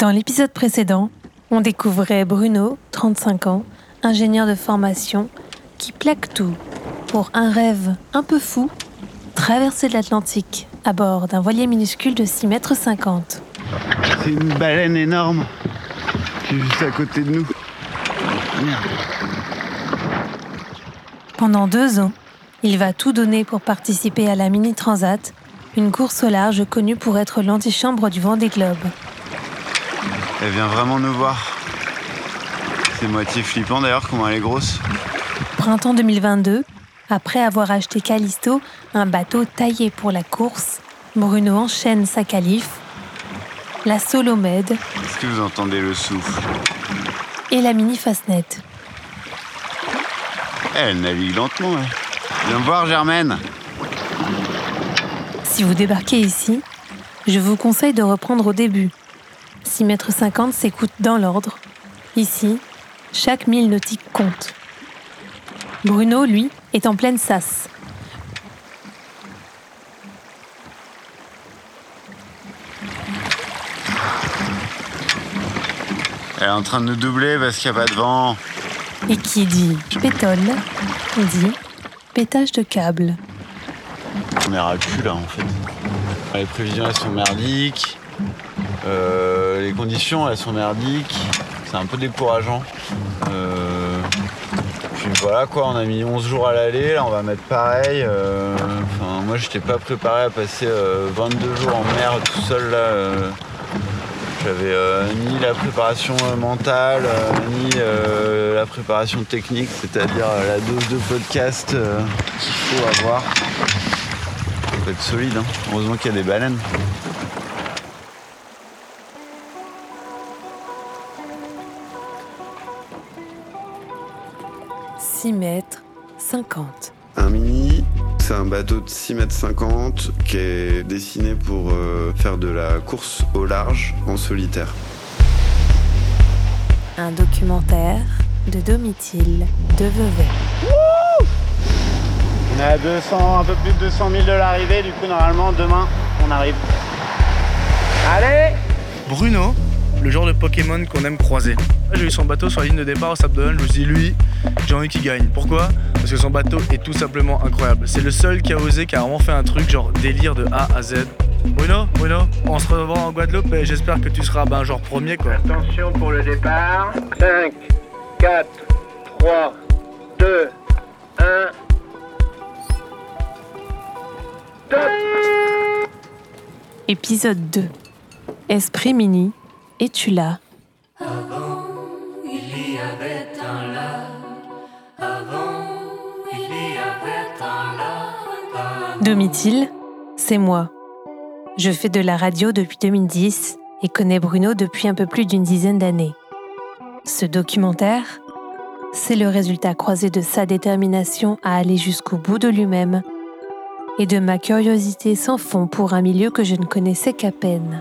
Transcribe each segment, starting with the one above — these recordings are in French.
Dans l'épisode précédent, on découvrait Bruno, 35 ans, ingénieur de formation, qui plaque tout pour un rêve un peu fou, traverser l'Atlantique à bord d'un voilier minuscule de 6,50 m. C'est une baleine énorme qui est juste à côté de nous. Merde. Pendant 2 ans, il va tout donner pour participer à la Mini Transat, une course au large connue pour être l'antichambre du Vendée Globe. Elle vient vraiment nous voir. C'est moitié flippant d'ailleurs comment elle est grosse. Printemps 2022, après avoir acheté Callisto, un bateau taillé pour la course, Bruno enchaîne sa qualif, la Solomède. Est-ce que vous entendez le souffle ? Et la Mini Fastnet. Elle navigue lentement, ouais. Viens me voir, Germaine. Si vous débarquez ici, je vous conseille de reprendre au début. 6,50 m s'écoute dans l'ordre. Ici, chaque mille nautique compte. Bruno, lui, est en pleine sasse. Elle est en train de nous doubler parce qu'il n'y a pas de vent. Et qui dit pétole, dit pétage de câble. On est ras le cul là en fait. Les prévisions elles sont merdiques. Les conditions elles sont merdiques. C'est un peu décourageant. Puis voilà quoi, on a mis 11 jours à l'aller, là on va mettre pareil. Moi j'étais pas préparé à passer 22 jours en mer tout seul là. J'avais ni la préparation mentale, ni la préparation technique, c'est-à-dire la dose de podcast qu'il faut avoir. Faut être solide, hein. Heureusement qu'il y a des baleines. « 6,50 m. Un mini, c'est un bateau de 6,50 m qui est dessiné pour faire de la course au large en solitaire. Un documentaire de Domitil de Vevey. On est à un peu plus de 200 000 de l'arrivée, du coup normalement demain on arrive. Allez! Bruno, le genre de Pokémon qu'on aime croiser. J'ai vu son bateau sur la ligne de départ au Sable d'Olonne, je me suis dit lui, j'ai envie qu'il gagne. Pourquoi ? Parce que son bateau est tout simplement incroyable. C'est le seul qui a osé, qui a vraiment fait un truc genre délire de A à Z. Bruno, on se revoit en Guadeloupe et j'espère que tu seras genre premier quoi. Attention pour le départ. 5, 4, 3, 2, 1. Top! Épisode 2. Esprit Mini, es-tu là? Avant, il y avait un lac. Avant, il y avait un lac. Domitil, c'est moi. Je fais de la radio depuis 2010 et connais Bruno depuis un peu plus d'une dizaine d'années. Ce documentaire, c'est le résultat croisé de sa détermination à aller jusqu'au bout de lui-même et de ma curiosité sans fond pour un milieu que je ne connaissais qu'à peine.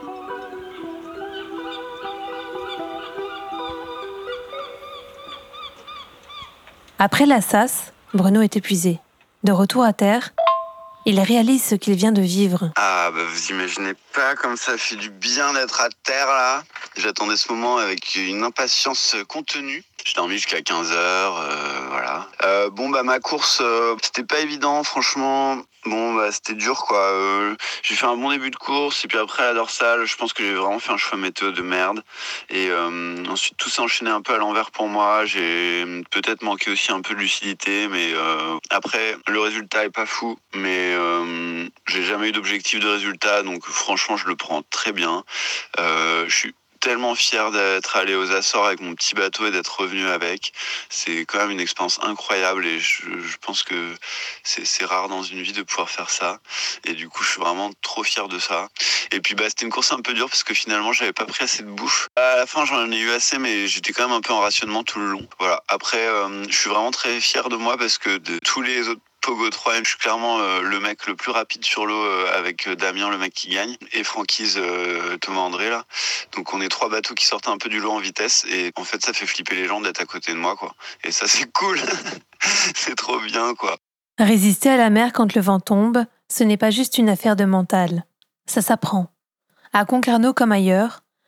Après la SAS, Bruno est épuisé. De retour à terre, il réalise ce qu'il vient de vivre. Ah bah vous imaginez pas comme ça fait du bien d'être à terre là. J'attendais ce moment avec une impatience contenue. J'ai dormi jusqu'à 15h, voilà. Ma course, c'était pas évident franchement. C'était dur quoi. J'ai fait un bon début de course et puis après la dorsale, je pense que j'ai vraiment fait un choix météo de merde. Et ensuite tout s'est enchaîné un peu à l'envers pour moi. J'ai peut-être manqué aussi un peu de lucidité, mais après le résultat est pas fou. Mais j'ai jamais eu d'objectif de résultat, donc franchement je le prends très bien. Je suis tellement fier d'être allé aux Açores avec mon petit bateau et d'être revenu avec. C'est quand même une expérience incroyable et je pense que c'est rare dans une vie de pouvoir faire ça. Et du coup, je suis vraiment trop fier de ça. Et puis, c'était une course un peu dure parce que finalement, j'avais pas pris assez de bouffe. À la fin, j'en ai eu assez, mais j'étais quand même un peu en rationnement tout le long. Voilà. Après, je suis vraiment très fier de moi parce que de tous les autres Pogo 3, je suis clairement le mec le plus rapide sur l'eau avec Damien, le mec qui gagne, et Franquise, Thomas André là. Donc on est 3 bateaux qui sortent un peu du lot en vitesse et en fait ça fait flipper les gens d'être à côté de moi quoi. Et ça c'est cool, c'est trop bien quoi. Résister à la mer quand le vent tombe, ce n'est pas juste une affaire de mental. Ça s'apprend. À Concarneau comme ailleurs,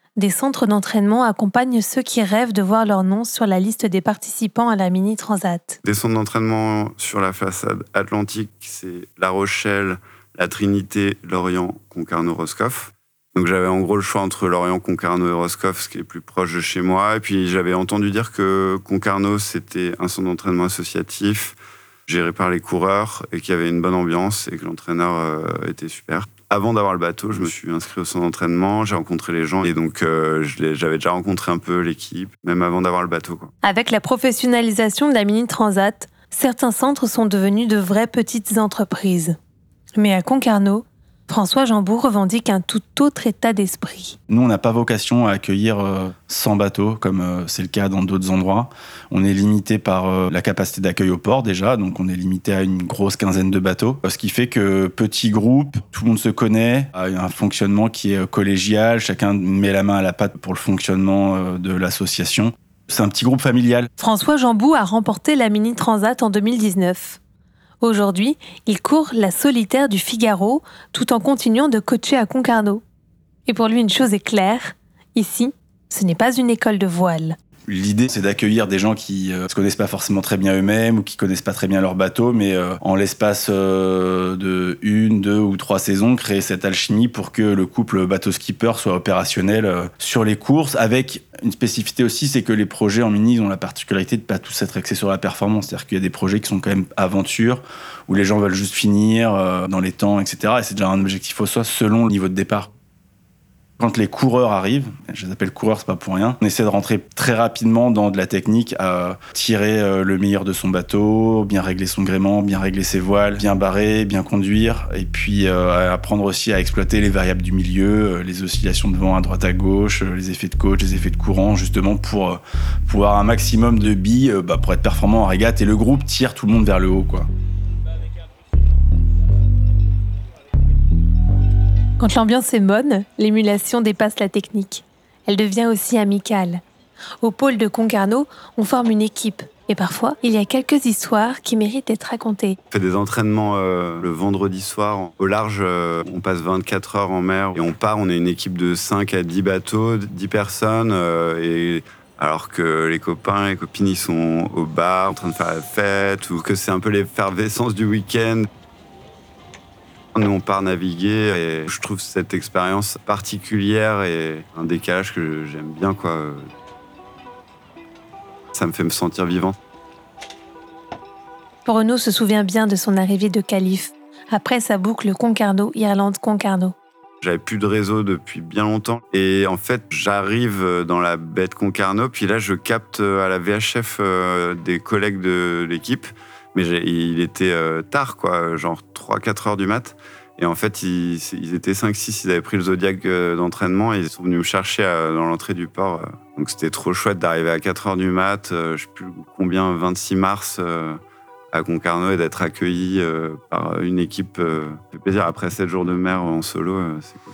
des centres d'entraînement accompagnent ceux qui rêvent de voir leur nom sur la liste des participants à la Mini Transat. Des centres d'entraînement sur la façade atlantique, c'est La Rochelle, La Trinité, Lorient, Concarneau, Roscoff. Donc j'avais en gros le choix entre Lorient, Concarneau et Roscoff, ce qui est plus proche de chez moi. Et puis j'avais entendu dire que Concarneau, c'était un centre d'entraînement associatif, géré par les coureurs, et qu'il y avait une bonne ambiance et que l'entraîneur était super. Avant d'avoir le bateau, je me suis inscrit au centre d'entraînement, j'ai rencontré les gens et donc j'avais déjà rencontré un peu l'équipe, même avant d'avoir le bateau, quoi. Avec la professionnalisation de la Mini Transat, certains centres sont devenus de vraies petites entreprises. Mais à Concarneau, François Jambou revendique un tout autre état d'esprit. Nous, on n'a pas vocation à accueillir 100 bateaux, comme c'est le cas dans d'autres endroits. On est limité par la capacité d'accueil au port déjà, donc on est limité à une grosse quinzaine de bateaux. Ce qui fait que petit groupe, tout le monde se connaît, il y a un fonctionnement qui est collégial, chacun met la main à la pâte pour le fonctionnement de l'association. C'est un petit groupe familial. François Jambou a remporté la Mini Transat en 2019. Aujourd'hui, il court la solitaire du Figaro tout en continuant de coacher à Concarneau. Et pour lui, une chose est claire, ici, ce n'est pas une école de voile. L'idée, c'est d'accueillir des gens qui ne se connaissent pas forcément très bien eux-mêmes ou qui connaissent pas très bien leur bateau, mais en l'espace de 1, 2 ou 3 saisons, créer cette alchimie pour que le couple bateau-skipper soit opérationnel sur les courses. Avec une spécificité aussi, c'est que les projets en mini, ils ont la particularité de ne pas tous être axés sur la performance. C'est-à-dire qu'il y a des projets qui sont quand même aventures, où les gens veulent juste finir dans les temps, etc. Et c'est déjà un objectif au soi selon le niveau de départ. Quand les coureurs arrivent, je les appelle coureurs, c'est pas pour rien, on essaie de rentrer très rapidement dans de la technique à tirer le meilleur de son bateau, bien régler son gréement, bien régler ses voiles, bien barrer, bien conduire, et puis apprendre aussi à exploiter les variables du milieu, les oscillations de vent à droite à gauche, les effets de coach, les effets de courant, justement pour avoir un maximum de billes pour être performant en régate, et le groupe tire tout le monde vers le haut, quoi. Quand l'ambiance est bonne, l'émulation dépasse la technique. Elle devient aussi amicale. Au pôle de Concarneau, on forme une équipe. Et parfois, il y a quelques histoires qui méritent d'être racontées. On fait des entraînements le vendredi soir. Au large, on passe 24 heures en mer et on part. On est une équipe de 5 à 10 bateaux, 10 personnes. Et alors que les copains et les copines, ils sont au bar en train de faire la fête ou que c'est un peu l'effervescence du week-end. Nous, on part naviguer et je trouve cette expérience particulière et un décalage que j'aime bien, quoi. Ça me fait me sentir vivant. Renaud se souvient bien de son arrivée de Calif, après sa boucle Concarneau-Irlande-Concarneau. J'avais plus de réseau depuis bien longtemps et en fait, j'arrive dans la baie de Concarneau, puis là, je capte à la VHF des collègues de l'équipe. Mais il était tard, quoi, genre 3-4 heures du mat. Et en fait, ils étaient 5-6, ils avaient pris le Zodiac d'entraînement et ils sont venus me chercher dans l'entrée du port. Donc c'était trop chouette d'arriver à 4 heures du mat, je sais plus combien, 26 mars, à Concarneau et d'être accueilli par une équipe. Ça fait plaisir. Après 7 jours de mer en solo, c'est cool.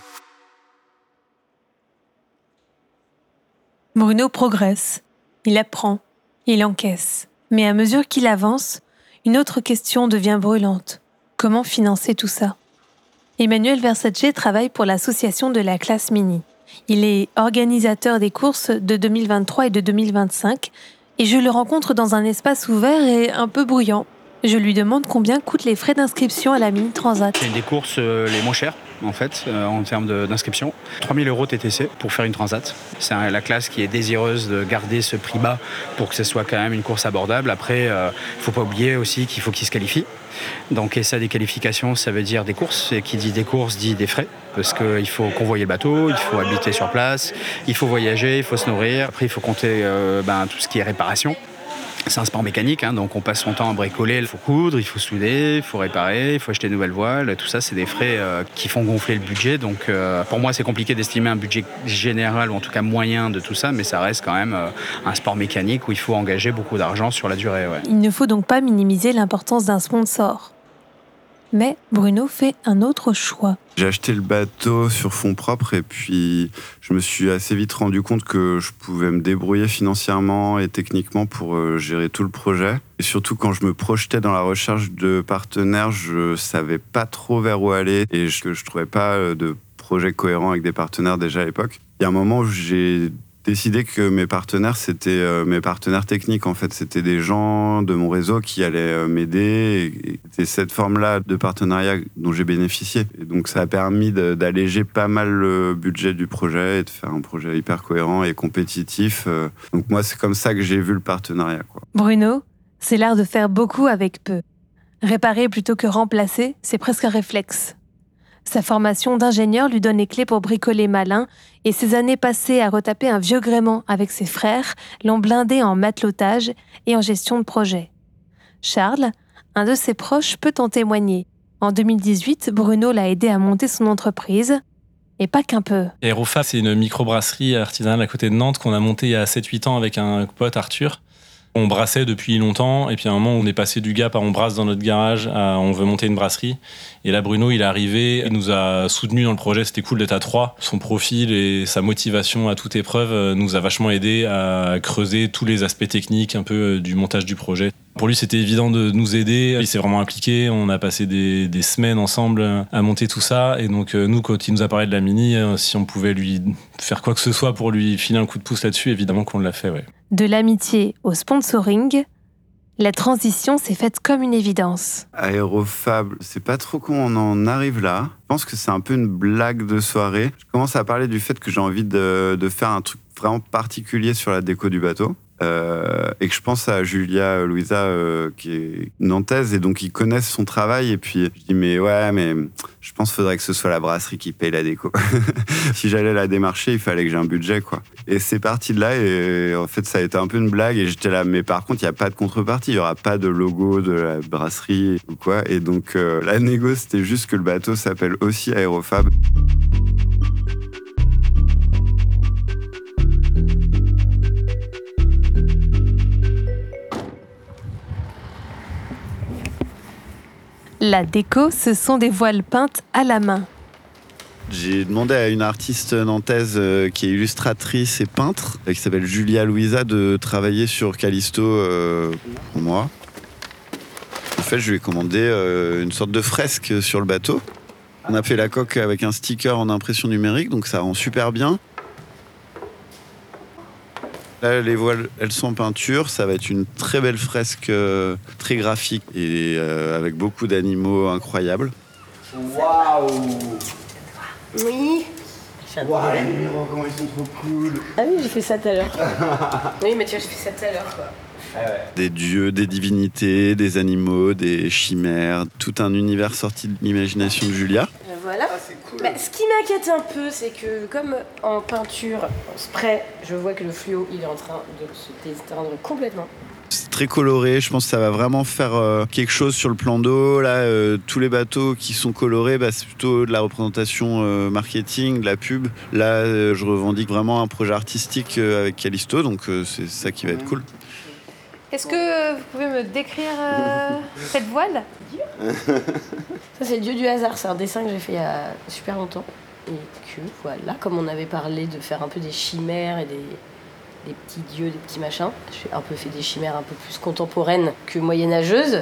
Bruno progresse, il apprend, il encaisse. Mais à mesure qu'il avance, une autre question devient brûlante. Comment financer tout ça ? Emmanuel Versace travaille pour l'association de la classe Mini. Il est organisateur des courses de 2023 et de 2025 et je le rencontre dans un espace ouvert et un peu bruyant. Je lui demande combien coûtent les frais d'inscription à la Mini Transat. C'est une des courses les moins chères, en fait, en termes d'inscription. 3 000 € TTC pour faire une Transat. C'est la classe qui est désireuse de garder ce prix bas pour que ce soit quand même une course abordable. Après, il ne faut pas oublier aussi qu'il faut qu'ils se qualifient. Donc, et ça, des qualifications, ça veut dire des courses. Et qui dit des courses dit des frais. Parce qu'il faut convoyer le bateau, il faut habiter sur place, il faut voyager, il faut se nourrir. Après, il faut compter tout ce qui est réparation. C'est un sport mécanique, donc on passe son temps à bricoler. Il faut coudre, il faut souder, il faut réparer, il faut acheter de nouvelles voiles. Tout ça, c'est des frais qui font gonfler le budget. Donc pour moi, c'est compliqué d'estimer un budget général, ou en tout cas moyen de tout ça, mais ça reste quand même un sport mécanique où il faut engager beaucoup d'argent sur la durée. Ouais. Il ne faut donc pas minimiser l'importance d'un sponsor. Mais Bruno fait un autre choix. J'ai acheté le bateau sur fonds propres et puis je me suis assez vite rendu compte que je pouvais me débrouiller financièrement et techniquement pour gérer tout le projet. Et surtout quand je me projetais dans la recherche de partenaires, je savais pas trop vers où aller et je trouvais pas de projet cohérent avec des partenaires déjà à l'époque. Il y a un moment où j'ai décidé que mes partenaires, c'était mes partenaires techniques, en fait. C'était des gens de mon réseau qui allaient m'aider. Et c'est cette forme-là de partenariat dont j'ai bénéficié. Et donc, ça a permis d'alléger pas mal le budget du projet et de faire un projet hyper cohérent et compétitif. Donc, moi, c'est comme ça que j'ai vu le partenariat, quoi. Bruno, c'est l'art de faire beaucoup avec peu. Réparer plutôt que remplacer, c'est presque un réflexe. Sa formation d'ingénieur lui donne les clés pour bricoler malin et ses années passées à retaper un vieux gréement avec ses frères l'ont blindé en matelotage et en gestion de projet. Charles, un de ses proches, peut en témoigner. En 2018, Bruno l'a aidé à monter son entreprise, et pas qu'un peu. Aérofab, c'est une microbrasserie artisanale à côté de Nantes qu'on a montée il y a 7-8 ans avec un pote, Arthur. On brassait depuis longtemps, et puis à un moment, on est passé du gap à on brasse dans notre garage à on veut monter une brasserie. Et là, Bruno, il est arrivé, il nous a soutenus dans le projet, c'était cool d'être à 3. Son profil et sa motivation à toute épreuve nous a vachement aidé à creuser tous les aspects techniques un peu du montage du projet. Pour lui, c'était évident de nous aider. Il s'est vraiment impliqué. On a passé des semaines ensemble à monter tout ça. Et donc, nous, quand il nous a parlé de la Mini, si on pouvait lui faire quoi que ce soit pour lui filer un coup de pouce là-dessus, évidemment qu'on l'a fait, ouais. De l'amitié au sponsoring, la transition s'est faite comme une évidence. Aérofab, c'est pas trop comment on en arrive là. Je pense que c'est un peu une blague de soirée. Je commence à parler du fait que j'ai envie de faire un truc vraiment particulier sur la déco du bateau. Et que je pense à Julia Louisa qui est nantaise et donc ils connaissent son travail et puis je dis mais je pense qu'il faudrait que ce soit la brasserie qui paye la déco. Si j'allais la démarcher, il fallait que j'ai un budget, quoi. Et c'est parti de là et en fait ça a été un peu une blague et j'étais là mais par contre il n'y a pas de contrepartie, il n'y aura pas de logo de la brasserie ou quoi. Et donc la négo c'était juste que le bateau s'appelle aussi Aérofab. La déco, ce sont des voiles peintes à la main. J'ai demandé à une artiste nantaise qui est illustratrice et peintre, qui s'appelle Julia Louisa, de travailler sur Callisto pour moi. En fait, je lui ai commandé une sorte de fresque sur le bateau. On a fait la coque avec un sticker en impression numérique, donc ça rend super bien. Là, les voiles, elles sont en peinture. Ça va être une très belle fresque, très graphique et avec beaucoup d'animaux incroyables. Waouh! Oui. Waouh, les numéros, comment ils sont trop cool! Ah oui, j'ai fait ça tout à l'heure. Oui, mais tu vois, j'ai fait ça tout à l'heure, quoi. Des dieux, des divinités, des animaux, des chimères, tout un univers sorti de l'imagination de Julia. Voilà. Ah, c'est cool. Bah, ce qui m'inquiète un peu, c'est que comme en peinture, en spray, je vois que le fluo, il est en train de se déteindre complètement. C'est très coloré, je pense que ça va vraiment faire quelque chose sur le plan d'eau. Là, tous les bateaux qui sont colorés, c'est plutôt de la représentation marketing, de la pub. Là, je revendique vraiment un projet artistique avec Callisto, donc c'est ça qui va être cool. Est-ce que vous pouvez me décrire cette voile ? Ça, c'est le dieu du hasard. C'est un dessin que j'ai fait il y a super longtemps. Et que, voilà, comme on avait parlé de faire un peu des chimères et des petits dieux, des petits machins, j'ai un peu fait des chimères un peu plus contemporaines que moyenâgeuses.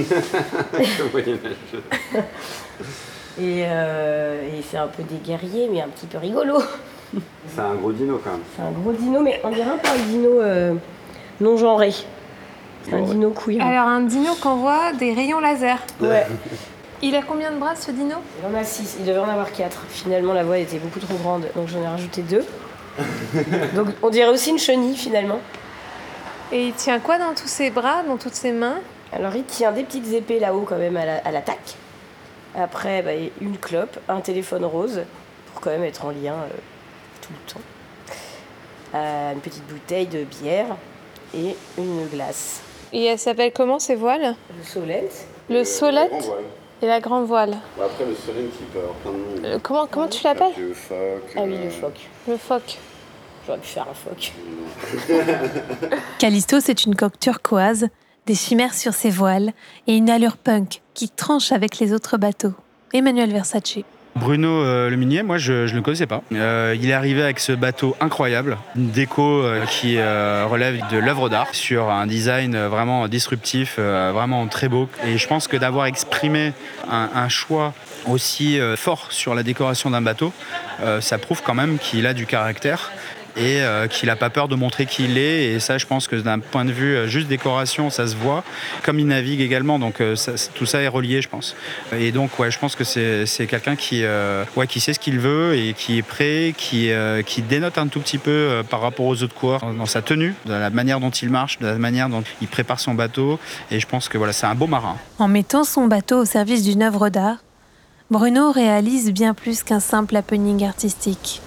Et c'est un peu des guerriers, mais un petit peu rigolo. C'est un gros dino quand même. C'est un gros dino, mais on dirait un peu un dino non genré. C'est un dino couillon. Alors un dino qu'on voit des rayons laser. Ouais. Il a combien de bras ce dino ? Il en a 6, il devait en avoir 4. Finalement, la voile était beaucoup trop grande, donc j'en ai rajouté 2. Donc on dirait aussi une chenille finalement. Et il tient quoi dans tous ses bras, dans toutes ses mains ? Alors il tient des petites épées là-haut quand même à l'attaque. Après, une clope, un téléphone rose, pour quand même être en lien tout le temps. Une petite bouteille de bière et une glace. Et elle s'appelle comment ces voiles ? Le solette. Le solette et la grande voile. Après, le solette, il peut avoir plein de noms. Comment tu l'appelles ? Le phoque. Ah oui, le phoque. Le phoque. J'aurais pu faire un phoque. Callisto, c'est une coque turquoise, des chimères sur ses voiles et une allure punk qui tranche avec les autres bateaux. Emmanuel Versace. Bruno Le Minier, moi je ne le connaissais pas. Il est arrivé avec ce bateau incroyable, une déco qui relève de l'œuvre d'art, sur un design vraiment disruptif, vraiment très beau. Et je pense que d'avoir exprimé un choix aussi fort sur la décoration d'un bateau, ça prouve quand même qu'il a du caractère. Et qu'il n'a pas peur de montrer qui il est. Et ça, je pense que d'un point de vue juste décoration, ça se voit. Comme il navigue également, donc tout ça est relié, je pense. Et donc, ouais, je pense que c'est quelqu'un qui sait ce qu'il veut et qui est prêt, qui dénote un tout petit peu par rapport aux autres coureurs dans sa tenue, dans la manière dont il marche, de la manière dont il prépare son bateau. Et je pense que voilà, c'est un beau marin. En mettant son bateau au service d'une œuvre d'art, Bruno réalise bien plus qu'un simple happening artistique.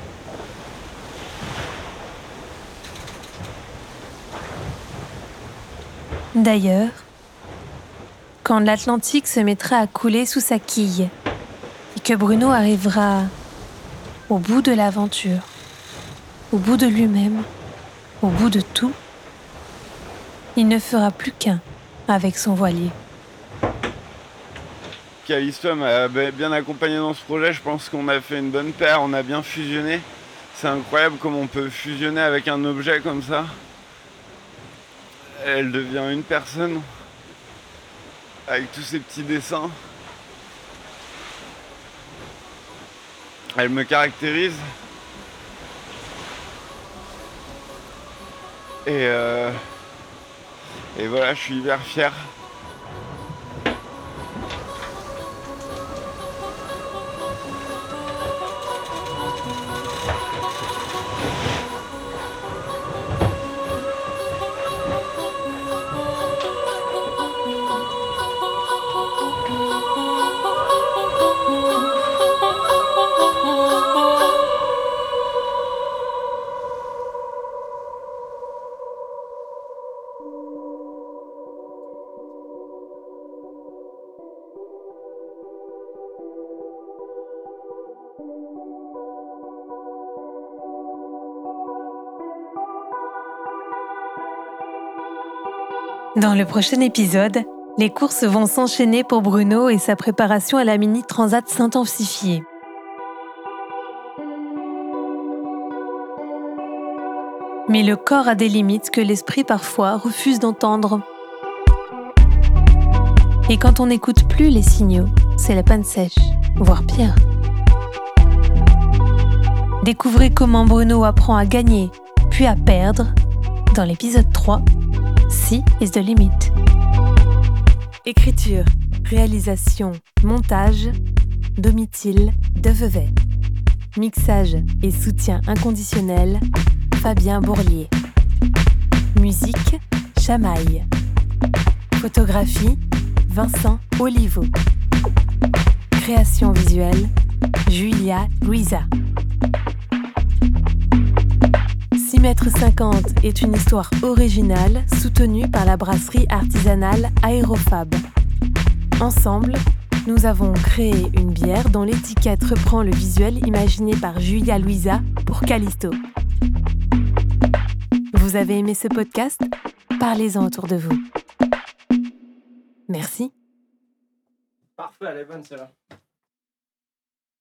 D'ailleurs, quand l'Atlantique se mettra à couler sous sa quille et que Bruno arrivera au bout de l'aventure, au bout de lui-même, au bout de tout, il ne fera plus qu'un avec son voilier. Callisto m'a bien accompagné dans ce projet, je pense qu'on a fait une bonne paire, on a bien fusionné. C'est incroyable comment on peut fusionner avec un objet comme ça. Elle devient une personne avec tous ces petits dessins. Elle me caractérise. Et voilà, je suis hyper fier. Dans le prochain épisode, les courses vont s'enchaîner pour Bruno et sa préparation à la Mini Transat s'intensifier. Mais le corps a des limites que l'esprit parfois refuse d'entendre. Et quand on n'écoute plus les signaux, c'est la panne sèche, voire pire. Découvrez comment Bruno apprend à gagner, puis à perdre, dans l'épisode 3, Sea is the Limit. Écriture, réalisation, montage, Domitil Devevey. Mixage et soutien inconditionnel, Fabien Bourlier. Musique, Chamaille. Photographie, Vincent Olivo. Création visuelle, Julia Luisa. 6,50 m est une histoire originale soutenue par la brasserie artisanale Aérofab. Ensemble, nous avons créé une bière dont l'étiquette reprend le visuel imaginé par Julia Luisa pour Callisto. Vous avez aimé ce podcast ? Parlez-en autour de vous. Merci. Parfait, elle est bonne celle-là.